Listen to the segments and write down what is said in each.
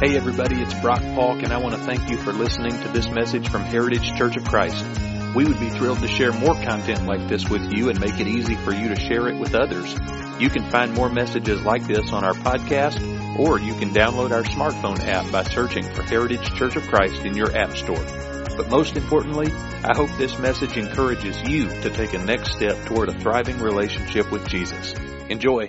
Hey everybody, it's Brock Falk, and I want to thank you for listening to this message from Heritage Church of Christ. We would be thrilled to share more content like this with you and make it easy for you to share it with others. You can find more messages like this on our podcast, or you can download our smartphone app by searching for Heritage Church of Christ in your app store. But most importantly, I hope this message encourages you to take a next step toward a thriving relationship with Jesus. Enjoy.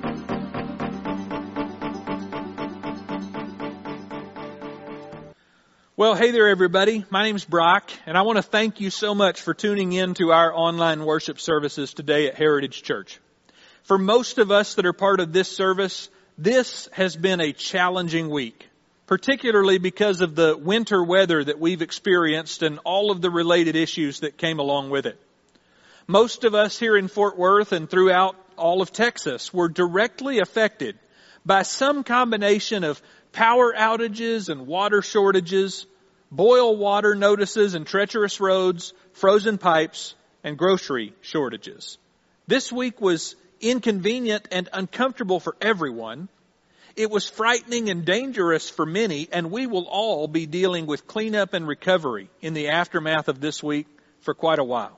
Well, hey there, everybody. My name's Brock, and I want to thank you so much for tuning in to our online worship services today at Heritage Church. For most of us that are part of this service, this has been a challenging week, particularly because of the winter weather that we've experienced and all of the related issues that came along with it. Most of us here in Fort Worth and throughout all of Texas were directly affected by some combination of power outages and water shortages, boil water notices and treacherous roads, frozen pipes, and grocery shortages. This week was inconvenient and uncomfortable for everyone. It was frightening and dangerous for many, and we will all be dealing with cleanup and recovery in the aftermath of this week for quite a while.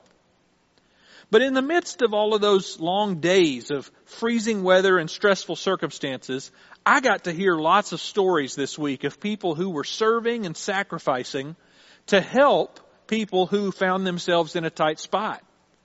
But in the midst of all of those long days of freezing weather and stressful circumstances, I got to hear lots of stories this week of people who were serving and sacrificing to help people who found themselves in a tight spot.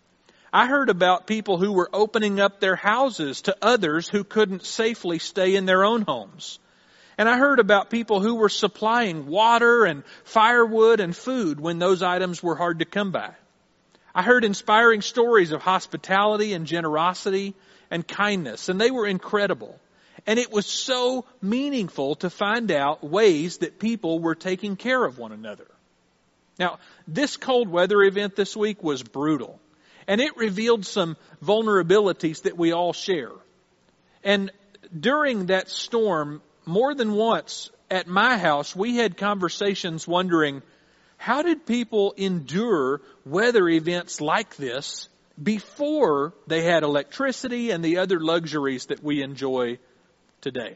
I heard about people who were opening up their houses to others who couldn't safely stay in their own homes. And I heard about people who were supplying water and firewood and food when those items were hard to come by. I heard inspiring stories of hospitality and generosity and kindness, and they were incredible. And it was so meaningful to find out ways that people were taking care of one another. Now, this cold weather event this week was brutal, and it revealed some vulnerabilities that we all share. And during that storm, more than once at my house, we had conversations wondering, how did people endure weather events like this before they had electricity and the other luxuries that we enjoy today?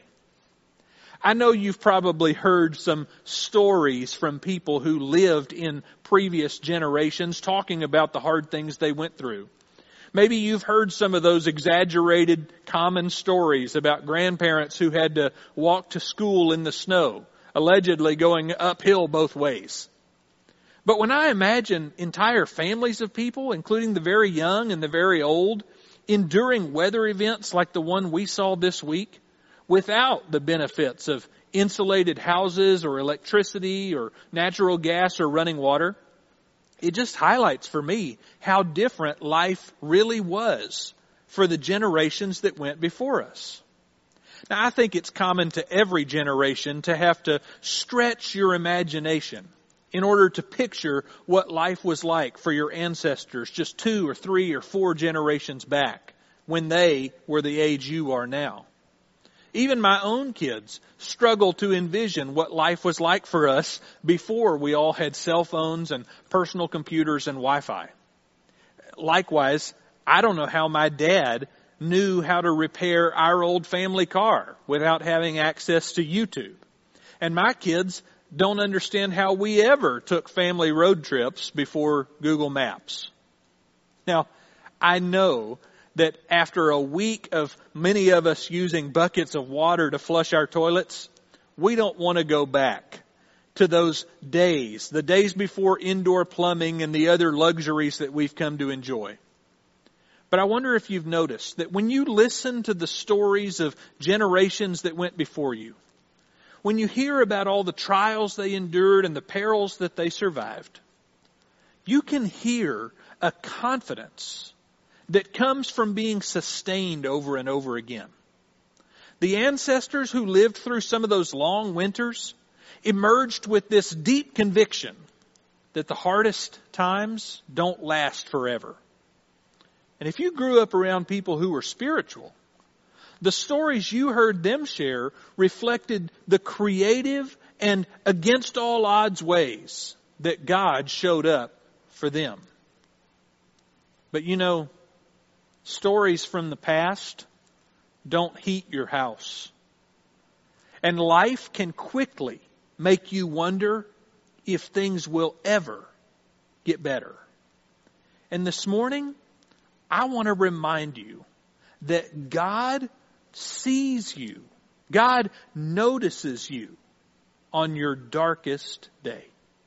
I know you've probably heard some stories from people who lived in previous generations talking about the hard things they went through. Maybe you've heard some of those exaggerated common stories about grandparents who had to walk to school in the snow, allegedly going uphill both ways. But when I imagine entire families of people, including the very young and the very old, enduring weather events like the one we saw this week, without the benefits of insulated houses or electricity or natural gas or running water, it just highlights for me how different life really was for the generations that went before us. Now, I think it's common to every generation to have to stretch your imagination in order to picture what life was like for your ancestors just 2 or 3 or 4 generations back when they were the age you are now. Even my own kids struggle to envision what life was like for us before we all had cell phones and personal computers and Wi-Fi. Likewise, I don't know how my dad knew how to repair our old family car without having access to YouTube. And my kids don't understand how we ever took family road trips before Google Maps. Now, I know that after a week of many of us using buckets of water to flush our toilets, we don't want to go back to those days, the days before indoor plumbing and the other luxuries that we've come to enjoy. But I wonder if you've noticed that when you listen to the stories of generations that went before you, when you hear about all the trials they endured and the perils that they survived, you can hear a confidence that comes from being sustained over and over again. The ancestors who lived through some of those long winters emerged with this deep conviction that the hardest times don't last forever. And if you grew up around people who were spiritual, the stories you heard them share reflected the creative and against all odds ways that God showed up for them. But you know, stories from the past don't heat your house. And life can quickly make you wonder if things will ever get better. And this morning, I want to remind you that God sees you. God notices you on your darkest day.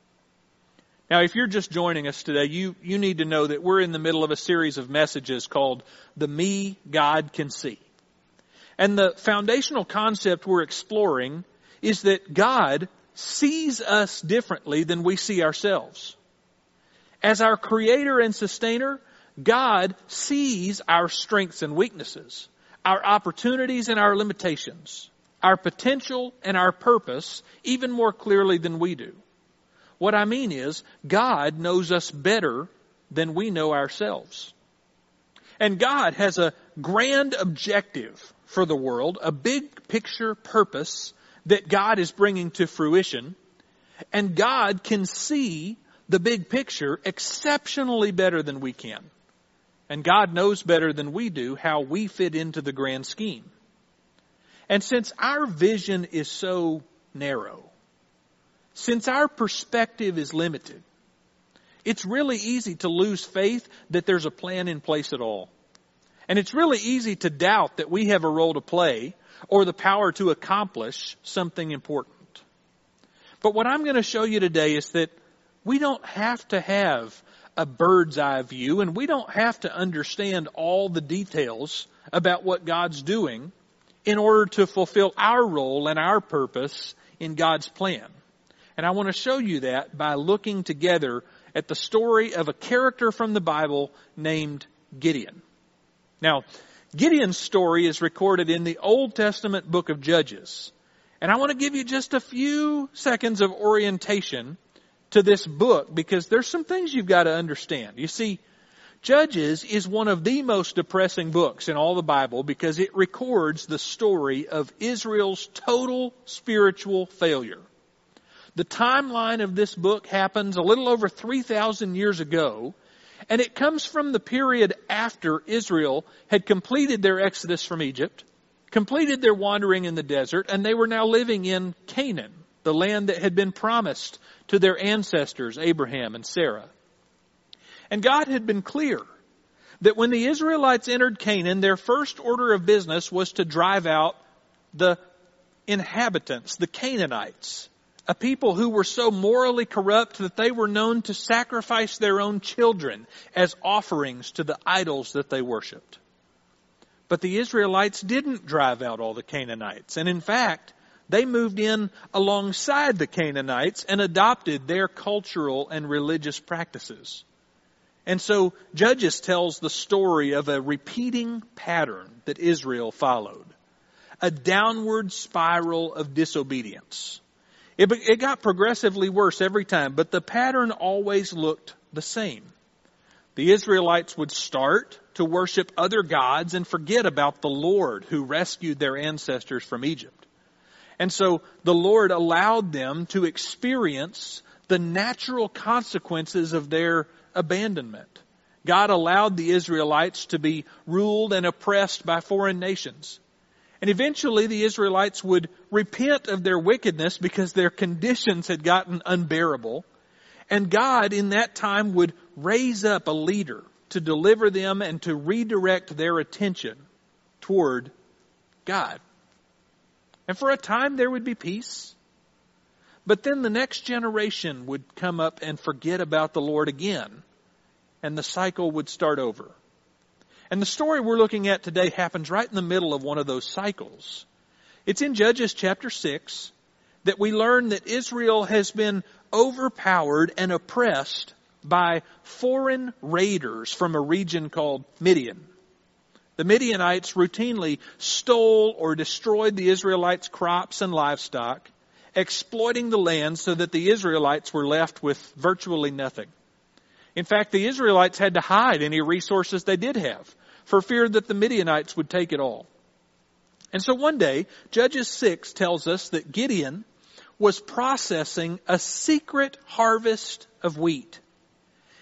Now, if you're just joining us today, you need to know that we're in the middle of a series of messages called The Me God Can See. And the foundational concept we're exploring is that God sees us differently than we see ourselves. As our Creator and Sustainer, God sees our strengths and weaknesses, our opportunities and our limitations, our potential and our purpose even more clearly than we do. What I mean is, God knows us better than we know ourselves. And God has a grand objective for the world, a big picture purpose that God is bringing to fruition. And God can see the big picture exceptionally better than we can. And God knows better than we do how we fit into the grand scheme. And since our vision is so narrow, since our perspective is limited, it's really easy to lose faith that there's a plan in place at all. And it's really easy to doubt that we have a role to play or the power to accomplish something important. But what I'm going to show you today is that we don't have to have a bird's eye view, and we don't have to understand all the details about what God's doing in order to fulfill our role and our purpose in God's plan. And I want to show you that by looking together at the story of a character from the Bible named Gideon. Now, Gideon's story is recorded in the Old Testament book of Judges. And I want to give you just a few seconds of orientation to this book because there's some things you've got to understand. You see, Judges is one of the most depressing books in all the Bible because it records the story of Israel's total spiritual failure. The timeline of this book happens a little over 3,000 years ago, and it comes from the period after Israel had completed their exodus from Egypt, completed their wandering in the desert, and they were now living in Canaan, the land that had been promised to their ancestors, Abraham and Sarah. And God had been clear that when the Israelites entered Canaan, their first order of business was to drive out the inhabitants, the Canaanites, a people who were so morally corrupt that they were known to sacrifice their own children as offerings to the idols that they worshipped. But the Israelites didn't drive out all the Canaanites. And in fact, they moved in alongside the Canaanites and adopted their cultural and religious practices. And so Judges tells the story of a repeating pattern that Israel followed. A downward spiral of disobedience. It got progressively worse every time, but the pattern always looked the same. The Israelites would start to worship other gods and forget about the Lord who rescued their ancestors from Egypt. And so the Lord allowed them to experience the natural consequences of their abandonment. God allowed the Israelites to be ruled and oppressed by foreign nations. And eventually the Israelites would repent of their wickedness because their conditions had gotten unbearable. And God in that time would raise up a leader to deliver them and to redirect their attention toward God. And for a time there would be peace. But then the next generation would come up and forget about the Lord again. And the cycle would start over. And the story we're looking at today happens right in the middle of one of those cycles. It's in Judges chapter 6 that we learn that Israel has been overpowered and oppressed by foreign raiders from a region called Midian. The Midianites routinely stole or destroyed the Israelites' crops and livestock, exploiting the land so that the Israelites were left with virtually nothing. In fact, the Israelites had to hide any resources they did have for fear that the Midianites would take it all. And so one day, Judges 6 tells us that Gideon was processing a secret harvest of wheat.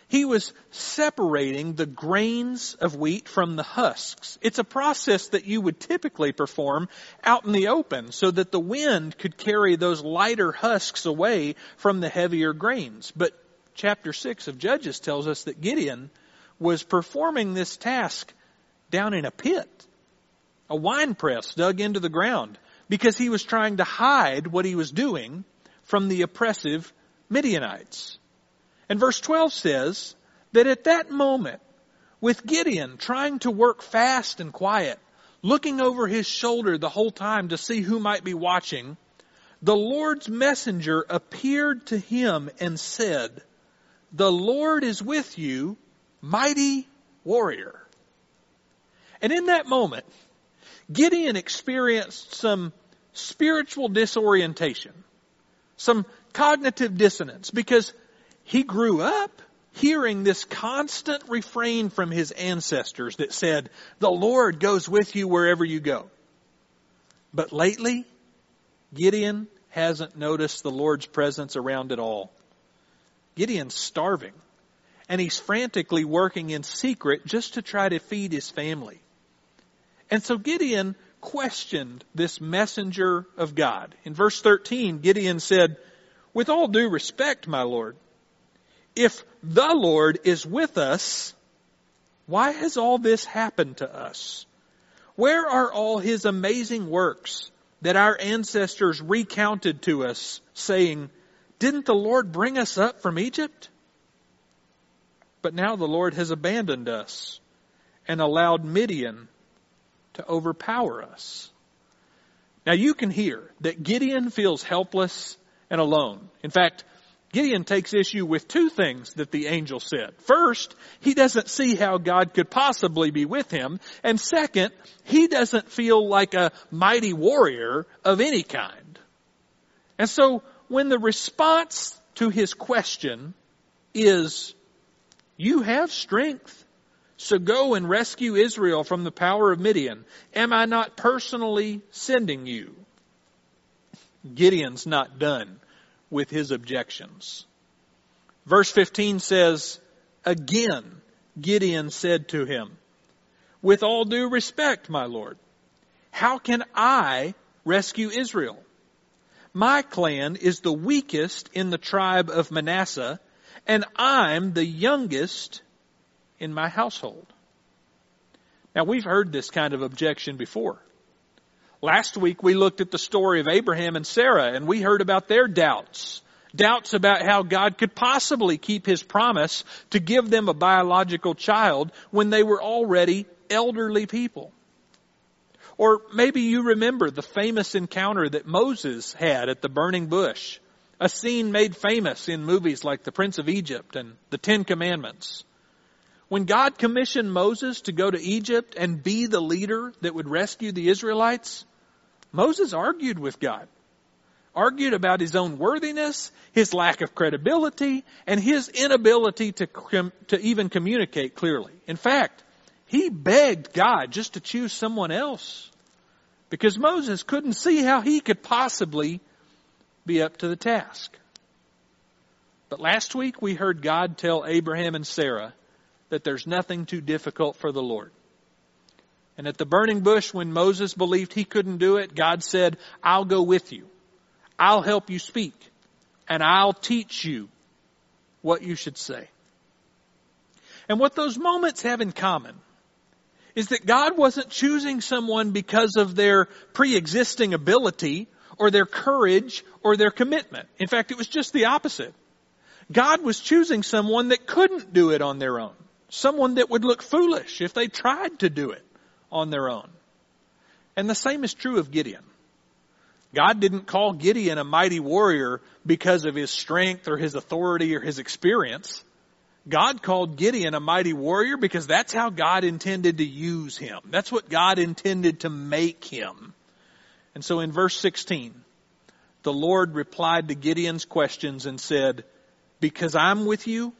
He was separating the grains of wheat from the husks. It's a process that you would typically perform out in the open so that the wind could carry those lighter husks away from the heavier grains. But chapter 6 of Judges tells us that Gideon was performing this task down in a pit, a wine press dug into the ground, because he was trying to hide what he was doing from the oppressive Midianites. And verse 12 says that at that moment, with Gideon trying to work fast and quiet, looking over his shoulder the whole time to see who might be watching, the Lord's messenger appeared to him and said, "The Lord is with you, mighty warrior." And in that moment, Gideon experienced some spiritual disorientation, some cognitive dissonance, because he grew up hearing this constant refrain from his ancestors that said, "The Lord goes with you wherever you go." But lately, Gideon hasn't noticed the Lord's presence around at all. Gideon's starving, and he's frantically working in secret just to try to feed his family. And so Gideon questioned this messenger of God. In verse 13, Gideon said, "With all due respect, my Lord, if the Lord is with us, why has all this happened to us? Where are all his amazing works that our ancestors recounted to us, saying, 'Didn't the Lord bring us up from Egypt?' But now the Lord has abandoned us and allowed Midian to overpower us." Now you can hear that Gideon feels helpless and alone. In fact, Gideon takes issue with two things that the angel said. First, he doesn't see how God could possibly be with him. And second, he doesn't feel like a mighty warrior of any kind. And so when the response to his question is, "You have strength, so go and rescue Israel from the power of Midian. Am I not personally sending you?" Gideon's not done with his objections. Verse 15 says, "Again, Gideon said to him, 'With all due respect, my Lord, how can I rescue Israel? My clan is the weakest in the tribe of Manasseh, and I'm the youngest in my household.'" Now we've heard this kind of objection before. Last week we looked at the story of Abraham and Sarah, and we heard about their doubts. Doubts about how God could possibly keep his promise to give them a biological child when they were already elderly people. Or maybe you remember the famous encounter that Moses had at the burning bush, a scene made famous in movies like The Prince of Egypt and The Ten Commandments. When God commissioned Moses to go to Egypt and be the leader that would rescue the Israelites, Moses argued with God, argued about his own worthiness, his lack of credibility, and his inability to even communicate clearly. In fact, he begged God just to choose someone else because Moses couldn't see how he could possibly be up to the task. But last week we heard God tell Abraham and Sarah that there's nothing too difficult for the Lord. And at the burning bush, when Moses believed he couldn't do it, God said, "I'll go with you. I'll help you speak. And I'll teach you what you should say." And what those moments have in common is that God wasn't choosing someone because of their pre-existing ability or their courage or their commitment. In fact, it was just the opposite. God was choosing someone that couldn't do it on their own. Someone that would look foolish if they tried to do it on their own. And the same is true of Gideon. God didn't call Gideon a mighty warrior because of his strength or his authority or his experience. God called Gideon a mighty warrior because that's how God intended to use him. That's what God intended to make him. And so in verse 16, the Lord replied to Gideon's questions and said, "Because I'm with you,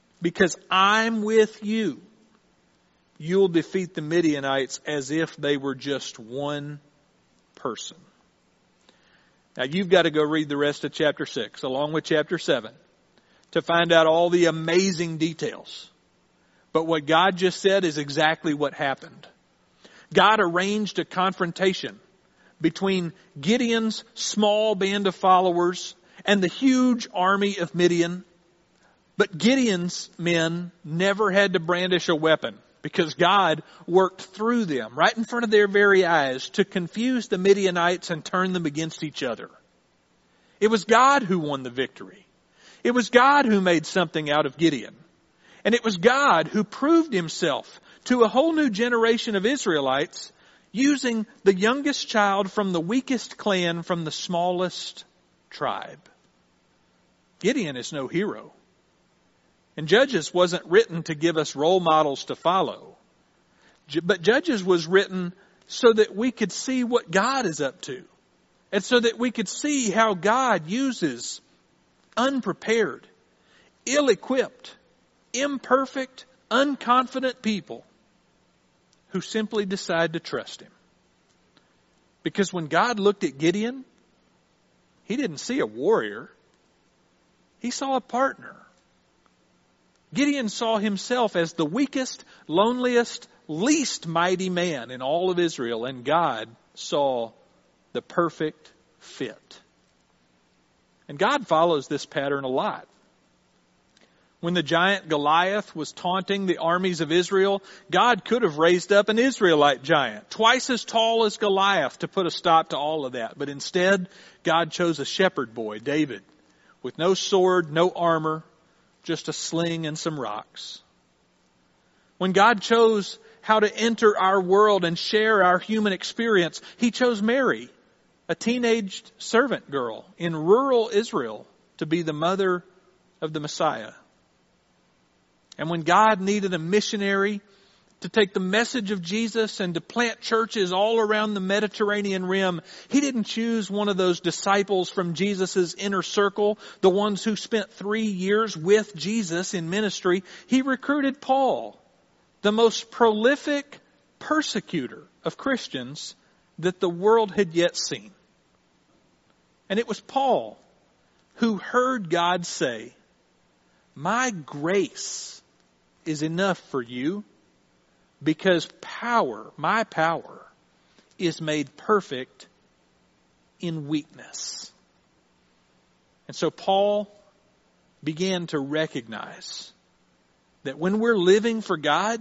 you'll defeat the Midianites as if they were just one person." Now you've got to go read the rest of chapter 6 along with chapter 7 to find out all the amazing details. But what God just said is exactly what happened. God arranged a confrontation between Gideon's small band of followers and the huge army of Midian. But Gideon's men never had to brandish a weapon because God worked through them right in front of their very eyes to confuse the Midianites and turn them against each other. It was God who won the victory. It was God who made something out of Gideon. And it was God who proved himself to a whole new generation of Israelites using the youngest child from the weakest clan from the smallest tribe. Gideon is no hero. And Judges wasn't written to give us role models to follow. But Judges was written so that we could see what God is up to. And so that we could see how God uses unprepared, ill-equipped, imperfect, unconfident people who simply decide to trust Him. Because when God looked at Gideon, He didn't see a warrior. He saw a partner. Gideon saw himself as the weakest, loneliest, least mighty man in all of Israel, and God saw the perfect fit. And God follows this pattern a lot. When the giant Goliath was taunting the armies of Israel, God could have raised up an Israelite giant, twice as tall as Goliath, to put a stop to all of that. But instead, God chose a shepherd boy, David, with no sword, no armor, just a sling and some rocks. When God chose how to enter our world and share our human experience, He chose Mary, a teenaged servant girl in rural Israel, to be the mother of the Messiah. And when God needed a missionary to take the message of Jesus and to plant churches all around the Mediterranean rim, He didn't choose one of those disciples from Jesus' inner circle, the ones who spent 3 years with Jesus in ministry. He recruited Paul, the most prolific persecutor of Christians that the world had yet seen. And it was Paul who heard God say, "My grace is enough for you, because my power is made perfect in weakness." And so Paul began to recognize that when we're living for God,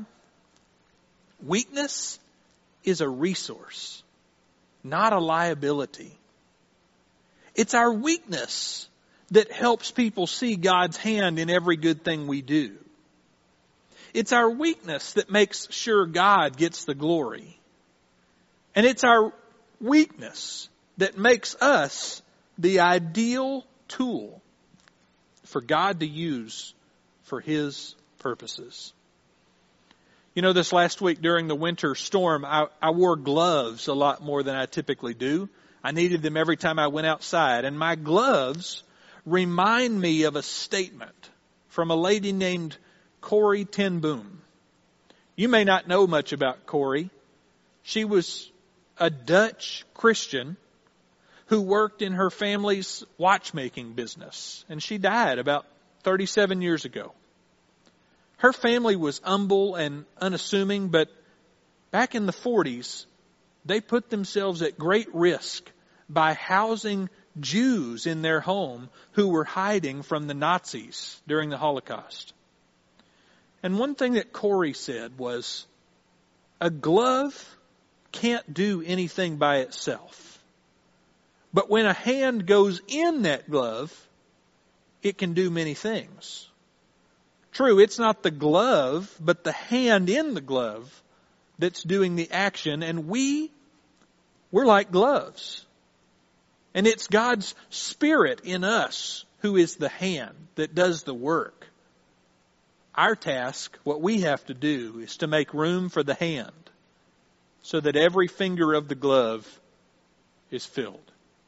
weakness is a resource, not a liability. It's our weakness that helps people see God's hand in every good thing we do. It's our weakness that makes sure God gets the glory. And it's our weakness that makes us the ideal tool for God to use for His purposes. You know, this last week during the winter storm, I wore gloves a lot more than I typically do. I needed them every time I went outside. And my gloves remind me of a statement from a lady named Corrie ten Boom. You may not know much about Corrie. She was a Dutch Christian who worked in her family's watchmaking business, and she died about 37 years ago. Her family was humble and unassuming, but back in the 40s, they put themselves at great risk by housing Jews in their home who were hiding from the Nazis during the Holocaust. And one thing that Corrie said was, a glove can't do anything by itself. But when a hand goes in that glove, it can do many things. True, it's not the glove, but the hand in the glove that's doing the action. And we're like gloves. And it's God's Spirit in us who is the hand that does the work. Our task, what we have to do, is to make room for the hand so that every finger of the glove is filled.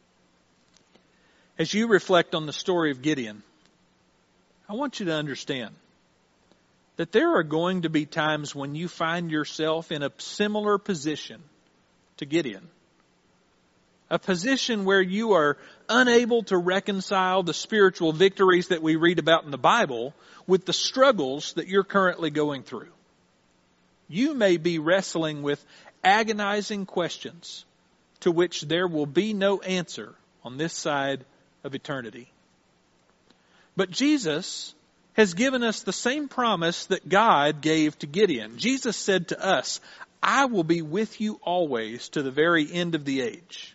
As you reflect on the story of Gideon, I want you to understand that there are going to be times when you find yourself in a similar position to Gideon. A position where you are unable to reconcile the spiritual victories that we read about in the Bible with the struggles that you're currently going through. You may be wrestling with agonizing questions to which there will be no answer on this side of eternity. But Jesus has given us the same promise that God gave to Gideon. Jesus said to us, I will be with you always to the very end of the age.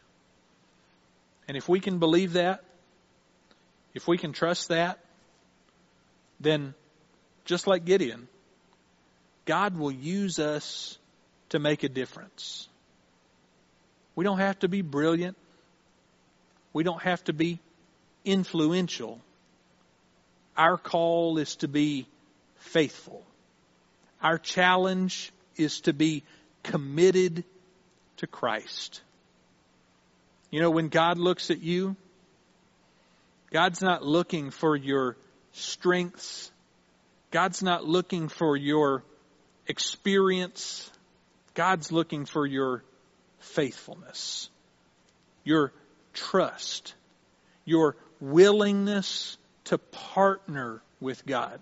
And if we can believe that, if we can trust that, then just like Gideon, God will use us to make a difference. We don't have to be brilliant. We don't have to be influential. Our call is to be faithful. Our challenge is to be committed to Christ. You know, when God looks at you, God's not looking for your strengths. God's not looking for your experience. God's looking for your faithfulness, your trust, your willingness to partner with God.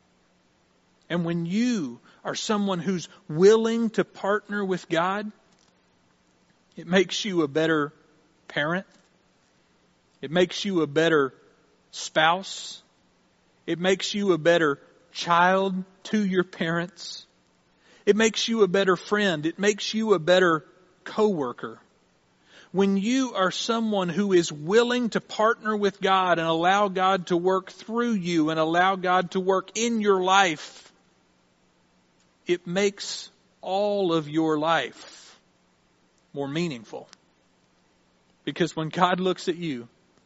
And when you are someone who's willing to partner with God, it makes you a better parent. It makes you a better spouse. It makes you a better child to your parents. It makes you a better friend. It makes you a better coworker. When you are someone who is willing to partner with God and allow God to work through you and allow God to work in your life, it makes all of your life more meaningful. Because when God looks at you,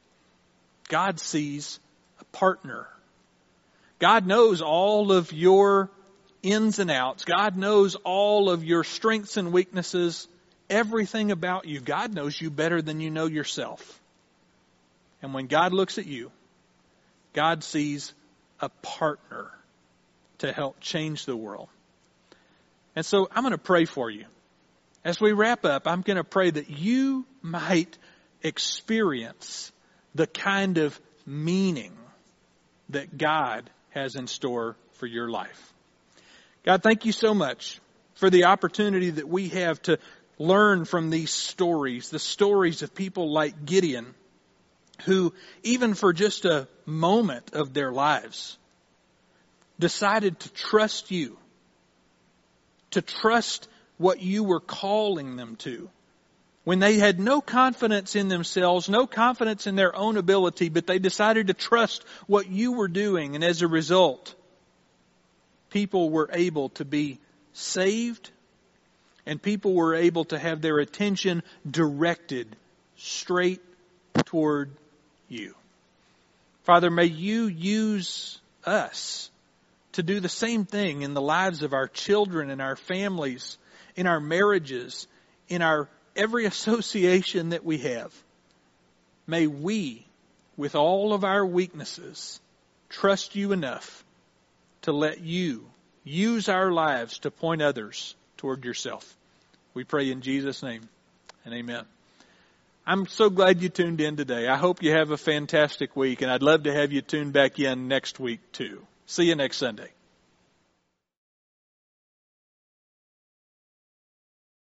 God sees a partner. God knows all of your ins and outs. God knows all of your strengths and weaknesses. Everything about you. God knows you better than you know yourself. And when God looks at you, God sees a partner to help change the world. And so I'm going to pray for you. As we wrap up, I'm going to pray that you might experience the kind of meaning that God has in store for your life. God, thank you so much for the opportunity that we have to learn from these stories, the stories of people like Gideon, who even for just a moment of their lives decided to trust you, to trust what you were calling them to, when they had no confidence in themselves, no confidence in their own ability, but they decided to trust what you were doing. And as a result, people were able to be saved, and people were able to have their attention directed straight toward you. Father, may you use us to do the same thing in the lives of our children and our families, in our marriages, in our every association that we have. May we, with all of our weaknesses, trust you enough to let you use our lives to point others toward yourself. We pray in Jesus' name, and amen. I'm so glad you tuned in today. I hope you have a fantastic week, and I'd love to have you tune back in next week too. See you next Sunday.